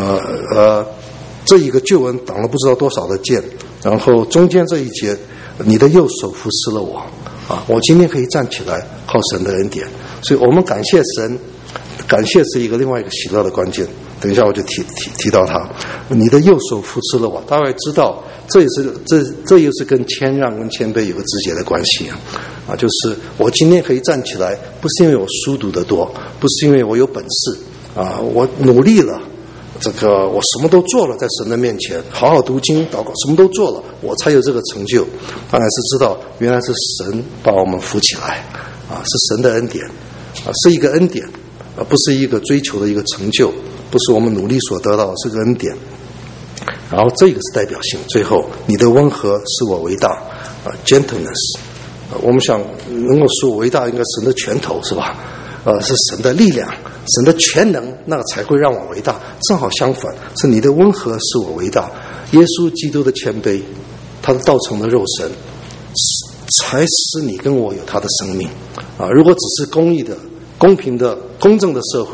[SPEAKER 1] 这一个救恩挡了不知道多少的箭，然后中间这一节，你的右手扶持了我我今天可以站起来，靠神的恩典。所以我们感谢神，感谢是另外一个喜乐的关键。等一下我就提到他，你的右手扶持了我。大概知道这又是跟谦让跟谦卑有个直接的关系就是我今天可以站起来，不是因为我书读得多，不是因为我有本事我努力了，这个我什么都做了，在神的面前好好读经祷告，什么都做了，我才有这个成就。当然是知道原来是神把我们扶起来是神的恩典是一个恩典不是一个追求的一个成就，不是我们努力所得到的，是个恩典。然后这个是代表性，最后你的温和使我为大gentleness 我们想能够使我为大，应该神的拳头，是吧？是神的力量，神的全能，那个才会让我伟大。正好相反，是你的温和使我伟大。耶稣基督的谦卑，他的道成的肉身，才使你跟我有他的生命如果只是公义的、公平的、公正的社会，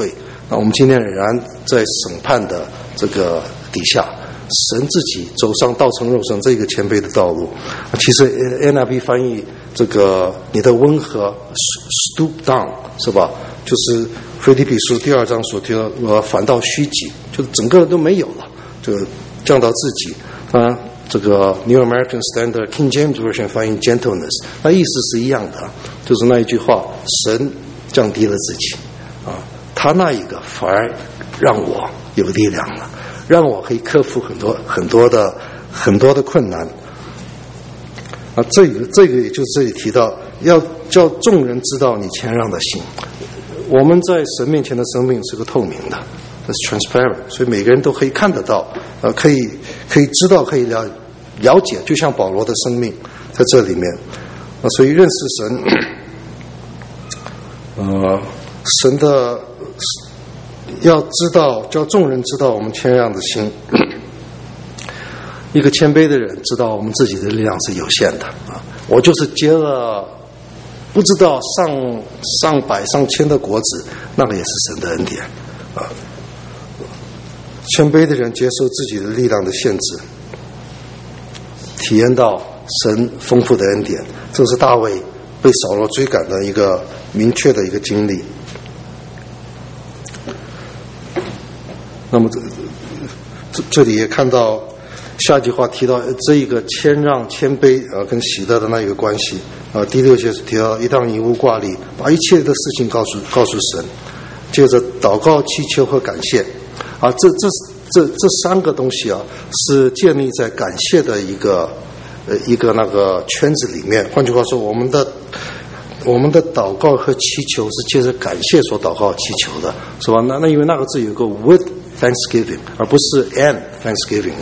[SPEAKER 1] 那我们今天仍然在审判的这个底下，神自己走上道成肉身这个谦卑的道路。其实 NIV 翻译这个你的温和 stoop down 是吧？就是腓立比书第2章所提到反倒虚己，就整个人都没有了，就降到自己。这个 New American Standard King James Version 翻译 gentleness， 那意思是一样的，就是那一句话，神降低了自己啊，他那一个反而让我有力量了，让我可以克服很多的困难啊。这个也就是这里提到，要叫众人知道你谦让的心。我们在神面前的生命是个透明的，是 transparent， 所以每个人都可以看得到，可以知道，可以了解，就像保罗的生命在这里面所以认识神，神的要知道，叫众人知道我们谦让的心。一个谦卑的人知道我们自己的力量是有限的啊，我就是结了不知道上百上千的果子，那个也是神的恩典啊。谦卑的人接受自己的力量的限制，体验到神丰富的恩典，这是大卫被扫罗追赶的一个明确的一个经历。那么这里也看到下句话提到这一个谦让谦卑跟喜乐的那一个关系第6节是提到一当以物挂力，把一切的事情告诉神，接着祷告祈求和感谢这3个东西是建立在感谢的一个那个圈子里面。换句话说，我们的祷告和祈求是借着感谢所祷告祈求的，是吧？那因为那个字有个 with thanksgiving， 而不是 and thanksgiving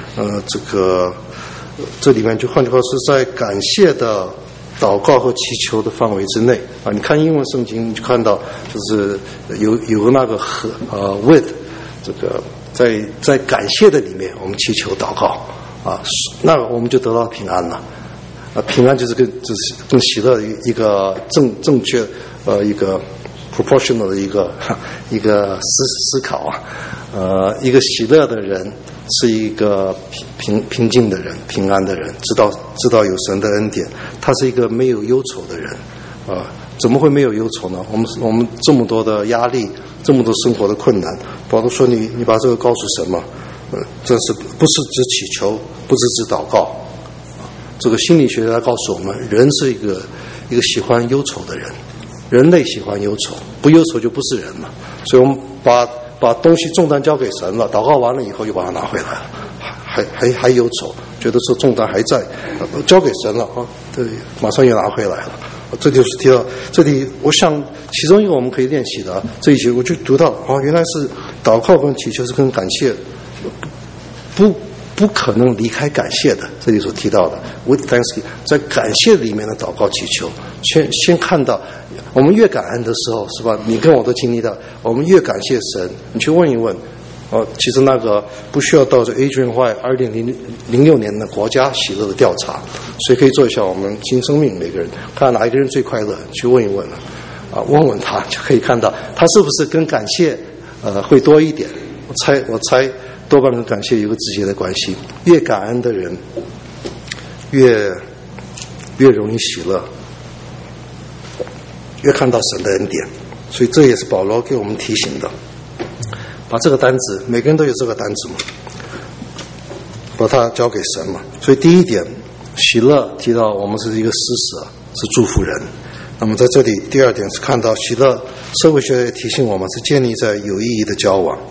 [SPEAKER 1] 这里面就换句话是在感谢的祷告和祈求的范围之内你看英文圣经你就看到就是有那个with 这个在感谢的里面我们祈求祷告那我们就得到平安了平安就是更喜乐的一个正确一个 proportional 的一个思考一个喜乐的人是一个平静的人，平安的人，知道有神的恩典，他是一个没有忧愁的人怎么会没有忧愁呢？我们这么多的压力，这么多生活的困难，保罗说你把这个告诉神嘛这是不是只祈求，不是只祷告这个心理学家告诉我们，人是一个喜欢忧愁的人，人类喜欢忧愁，不忧愁就不是人了。所以我们把东西重担交给神了，祷告完了以后又把它拿回来了，还忧愁，觉得这重担还在，交给神了对，马上又拿回来了。这就是提到这里，我想其中一个我们可以练习的这一节，我就读到原来是祷告跟祈求是跟感谢不可能离开感谢的。这里所提到的 with thanksgiving， 在感谢里面的祷告祈求，先看到我们越感恩的时候，是吧？你跟我都经历到，我们越感谢神。你去问一问其实那个不需要到这 Adrian White 2006年的国家喜乐的调查，所以可以做一下我们新生命每个人，看哪一个人最快乐，去问一问问问他就可以看到他是不是跟感谢会多一点。我猜多半跟感谢有个直接的关系，越感恩的人越容易喜乐，越看到神的恩典。所以这也是保罗给我们提醒的，把这个单子，每个人都有这个单子嘛，把它交给神嘛。所以第一点，喜乐提到我们是一个施舍，是祝福人。那么在这里第二点是看到喜乐，社会学也提醒我们是建立在有意义的交往，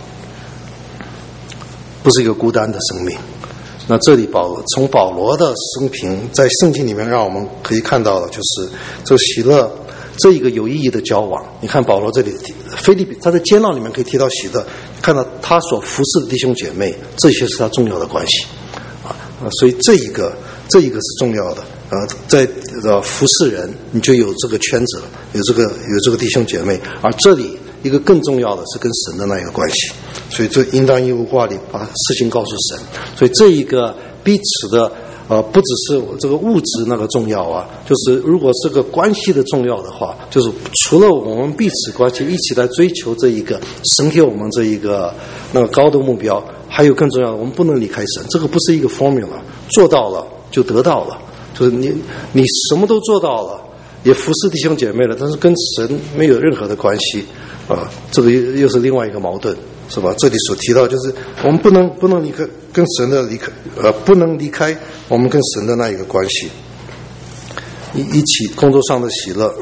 [SPEAKER 1] 不是一个孤单的生命。那这里从保罗的生平在圣经里面让我们可以看到的就是这喜乐，这一个有意义的交往。你看保罗这里腓立比他在监牢里面可以提到喜乐，看到他所服侍的弟兄姐妹，这些是他重要的关系所以这一个是重要的在服侍人你就有这个圈子了，有这个弟兄姐妹。而这里一个更重要的是跟神的那一个关系，所以这应当义无挂虑把事情告诉神。所以这一个彼此的不只是这个物质那个重要啊，就是如果这个关系的重要的话，就是除了我们彼此关系一起来追求这一个神给我们这一个那个高的目标，还有更重要的，我们不能离开神。这个不是一个 formula， 做到了就得到了，就是你什么都做到了，也服侍弟兄姐妹了，但是跟神没有任何的关系啊，这个又是另外一个矛盾。是吧？这里所提到就是我们不能离开跟神的不能离开我们跟神的那一个关系，一起工作上的喜乐。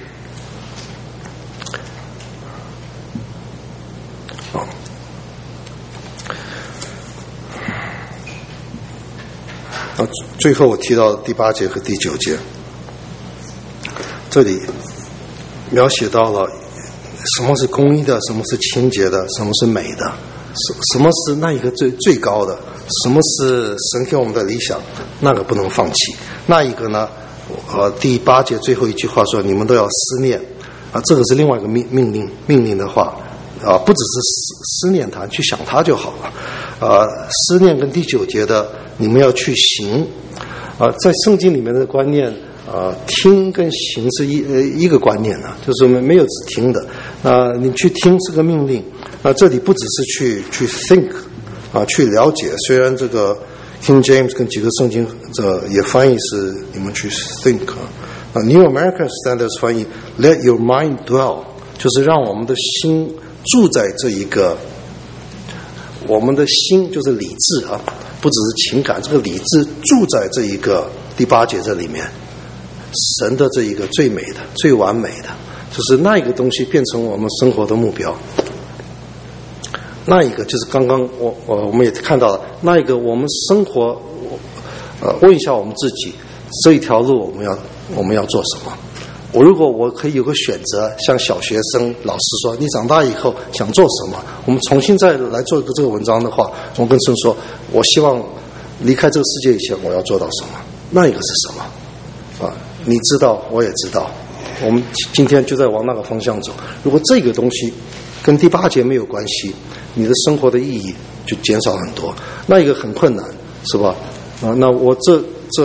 [SPEAKER 1] 最后我提到第8节和第9节，这里描写到了什么是公义的，什么是清洁的，什么是美的，什么是那一个最高的，什么是神给我们的理想，那个不能放弃。那一个呢，第8节最后一句话说你们都要思念啊，这个是另外一个命令的话啊，不只是思念它，去想它就好了。思念跟第9节的你们要去行啊，在圣经里面的观念。听跟行是一个观念呢，就是没有只听的。你去听是个命令。这里不只是去 think 去了解。虽然这个 King James 跟几个圣经也翻译是你们去 think New American Standards 翻译 Let your mind dwell， 就是让我们的心住在这一个。我们的心就是理智啊，不只是情感，这个理智住在这一个第8节这里面。神的这一个最美的最完美的，就是那一个东西变成我们生活的目标。那一个就是刚刚我们也看到了，那一个我们生活问一下我们自己，这一条路我们要做什么。如果我可以有个选择，像小学生老师说你长大以后想做什么，我们重新再来做一个这个文章的话，我们跟神说我希望离开这个世界以前我要做到什么，那一个是什么你知道我也知道，我们今天就在往那个方向走。如果这个东西跟第8节没有关系，你的生活的意义就减少很多，那一个很困难，是吧？那我这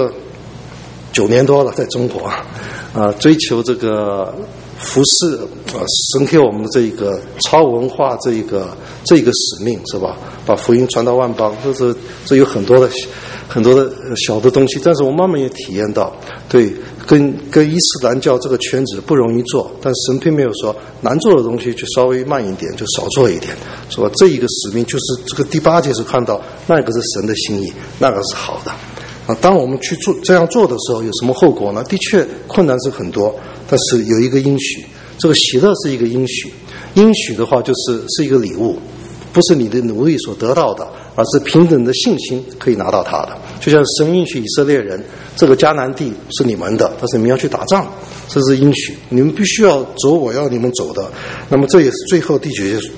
[SPEAKER 1] 9年多了在中国追求这个服侍神给我们的这一个超文化这一个使命，是吧？把福音传到万邦，这有很多的小的东西，但是我慢慢也体验到，对，跟伊斯兰教这个圈子不容易做，但神并没有说难做的东西就稍微慢一点，就少做一点，是吧？这一个使命就是这个第8节是看到那个是神的心意，那个是好的当我们去这样做的时候，有什么后果呢？的确困难是很多，但是有一个应许，这个喜乐是一个应许。应许的话是一个礼物，不是你的努力所得到的，而是平等的信心可以拿到它的。就像神应许以色列人，这个迦南地是你们的，但是你们要去打仗，这是应许，你们必须要走我要你们走的。那么这也是最后第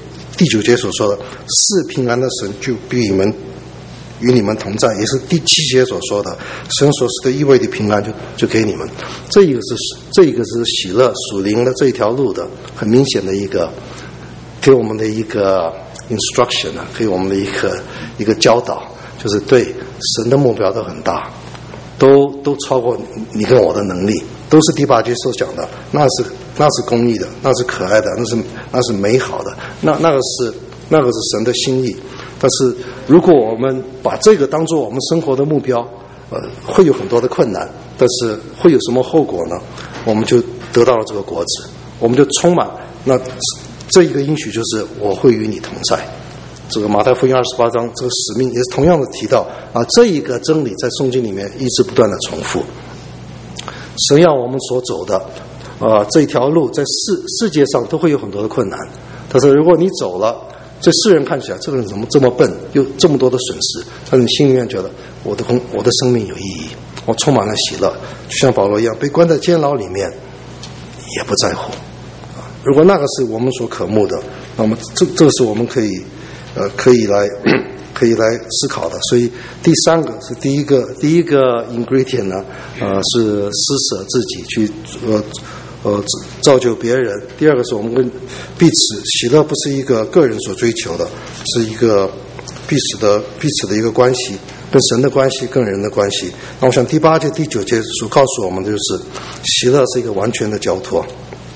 [SPEAKER 1] 9节所说的，是平安的神就与你们同在，也是第7节所说的，神所赐的一味的平安就给你们。这一个是喜乐属灵的这一条路的很明显的一个给我们的一个 instruction 给我们的一个教导，就是对神的目标都很大，都超过你跟我的能力，都是第8节所讲的，那是公义的，那是可爱的，那是美好的，那个是神的心意。但是如果我们把这个当作我们生活的目标，会有很多的困难，但是会有什么后果呢？我们就得到了这个果子，我们就充满。那这一个应许就是我会与你同在。这个马太福音28章这个使命也是同样的提到这一个真理在圣经里面一直不断的重复。神要我们所走的这一条路在世界上都会有很多的困难，但是如果你走了，这世人看起来这个人怎么这么笨，有这么多的损失，但是你心里面觉得我的生命有意义，我充满了喜乐，就像保罗一样，被关在监牢里面也不在乎如果那个是我们所渴慕的，那么这个是我们可以来思考的。所以第3个是第一个 ingredient 呢是施舍自己去造就别人。第2个是我们跟彼此喜乐，不是一个个人所追求的，是一个彼此的一个关系。 跟神的关系，跟人的关系。那我想第8节、第9节所告诉我们的就是，喜乐是一个完全的交托，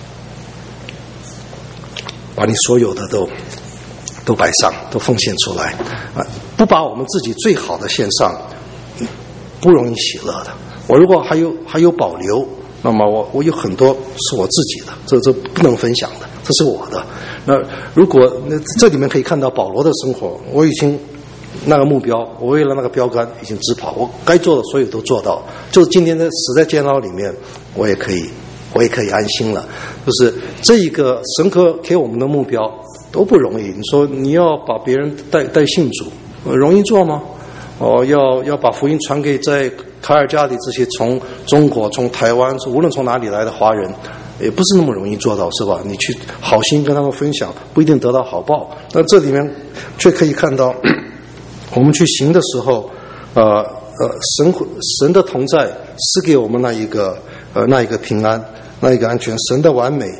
[SPEAKER 1] 把你所有的都摆上，都奉献出来啊！不把我们自己最好的献上，不容易喜乐的。我如果还有保留，那么我有很多是我自己的，这不能分享的，这是我的。那如果这里面可以看到保罗的生活，我已经那个目标，我为了那个标杆已经直跑，我该做的所有都做到，就是今天的死在监牢里面，我也可以安心了。就是这一个神给我们的目标都不容易。你说你要把别人带信主，容易做吗？要把福音传给在卡尔加里这些从中国、从台湾，无论从哪里来的华人，也不是那么容易做到，是吧？你去好心跟他们分享，不一定得到好报。但这里面却可以看到，我们去行的时候，神的同在是给我们那一个平安，那一个安全，神的完美。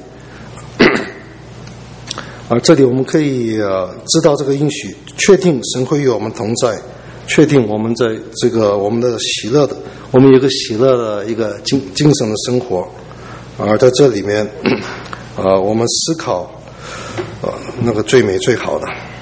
[SPEAKER 1] 这里我们可以知道这个应许，确定神会与我们同在，确定我们在这个我们的喜乐的，我们有一个喜乐的一个精神的生活。而在这里面，我们思考，那个最美最好的，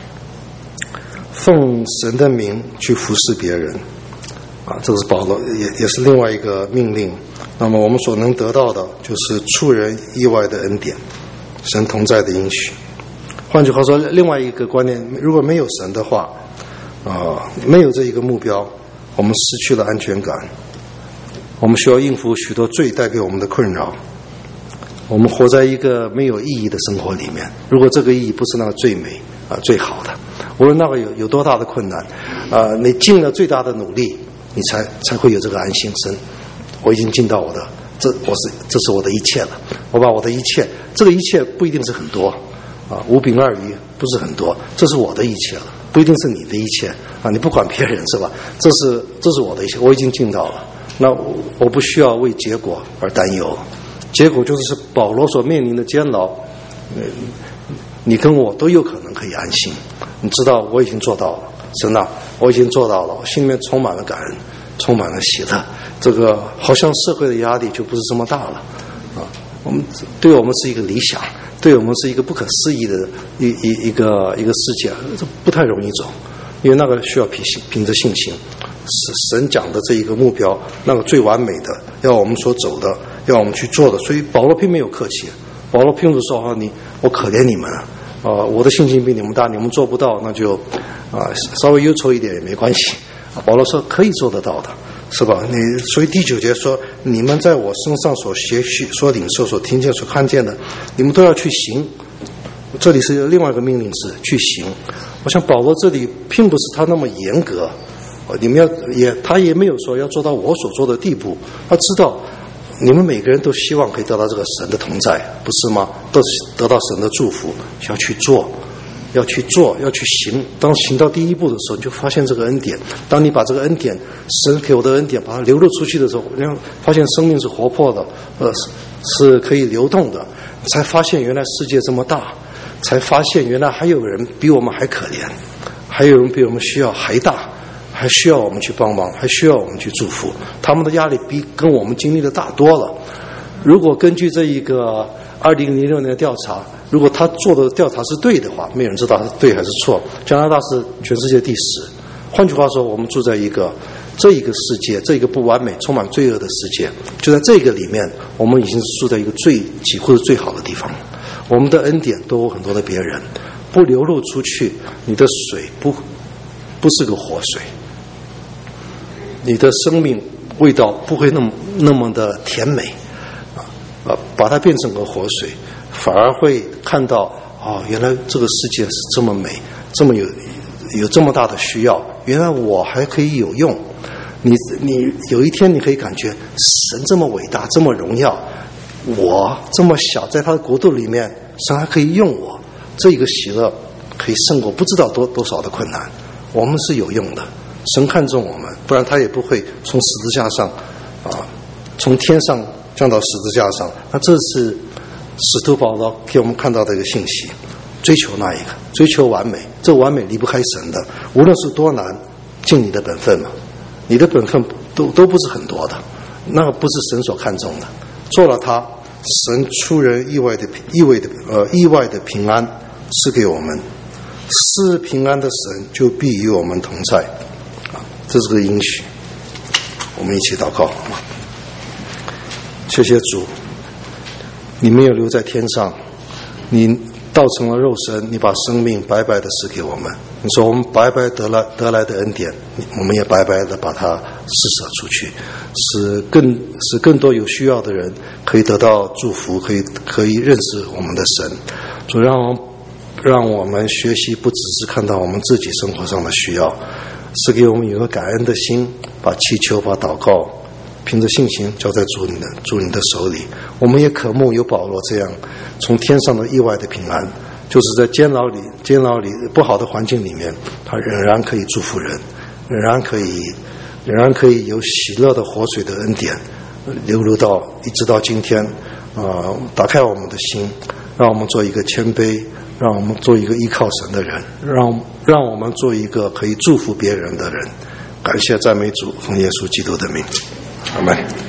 [SPEAKER 1] 奉神的名去服侍别人，这是保罗也是另外一个命令。那么我们所能得到的就是出人意外的恩典，神同在的应许。换句话说，另外一个观念，如果没有神的话，没有这一个目标，我们失去了安全感，我们需要应付许多罪带给我们的困扰，我们活在一个没有意义的生活里面。如果这个意义不是那个最美最好的，无论那个有多大的困难，你尽了最大的努力，你才会有这个安心。神，我已经尽到我的，这是我的一切了。我把我的一切，这个一切不一定是很多，5饼2鱼不是很多，这是我的一切了，不一定是你的一切你不管别人是吧？这是我的一切，我已经尽到了。那我不需要为结果而担忧。结果就是保罗所面临的监牢，你跟我都有可能可以安心。你知道我已经做到了，神啊，我已经做到了，我心里面充满了感恩，充满了喜乐。这个好像社会的压力就不是这么大了对我们是一个理想，对我们是一个不可思议的一个世界，这不太容易走，因为那个需要凭着信心。神讲的这一个目标，那个最完美的，要我们所走的，要我们去做的。所以保罗并没有客气，保罗并不是说我可怜你们我的信心比你们大，你们做不到，那就稍微忧愁一点也没关系。保罗说可以做得到的，是吧？所以第9节说，你们在我身上所学习、所领受、所听见、所看见的，你们都要去行。这里是另外一个命令是去行。我想保罗这里并不是他那么严格，他也没有说要做到我所做的地步。他知道你们每个人都希望可以得到这个神的同在，不是吗？都是得到神的祝福，要去做，要去行。当行到第一步的时候，你就发现这个恩典。当你把这个恩典，神给我的恩典，把它流露出去的时候，你发现生命是活泼的，是可以流动的。才发现原来世界这么大，才发现原来还有人比我们还可怜，还有人比我们需要还大，还需要我们去帮忙，还需要我们去祝福。他们的压力跟我们经历的大多了。如果根据这一个2006年的调查，如果他做的调查是对的话，没有人知道是对还是错。加拿大是全世界第10。换句话说，我们住在这一个世界，这个不完美、充满罪恶的世界，就在这个里面，我们已经是住在一个几乎是最好的地方。我们的恩典都有很多的别人，不流露出去，你的水不是个活水，你的生命味道不会那么的甜美把它变成个活水，反而会看到原来这个世界是这么美，这么有这么大的需要，原来我还可以有用。你有一天你可以感觉神这么伟大，这么荣耀，我这么小，在他的国度里面，神还可以用我，这一个喜乐可以胜过不知道多少的困难。我们是有用的，神看重我们，不然他也不会从十字架上从天上降到十字架上。那这是使徒保罗给我们看到的一个信息，追求追求完美，这完美离不开神的，无论是多难，尽你的本分嘛， 你的本分都不是很多的，那个不是神所看重的。做了它，神出人意外的平安赐给我们，是平安的神就必与我们同在，这是个应许。我们一起祷告好吗？谢谢主，你没有留在天上，你道成了肉身，你把生命白白的赐给我们。你说我们白白得来的恩典，我们也白白的把它施舍出去，使更多有需要的人可以得到祝福，可以认识我们的神。主让我们学习不只是看到我们自己生活上的需要，是给我们有个感恩的心，把祈求把祷告凭着信心交在主你的手里。我们也渴慕有保罗这样从天上的意外的平安，就是在监牢里不好的环境里面，他仍然可以祝福人，仍然可以有喜乐的活水的恩典流入到一直到今天。打开我们的心，让我们做一个谦卑，让我们做一个依靠神的人，让我们做一个可以祝福别人的人。感谢赞美主，奉耶稣基督的名，阿们。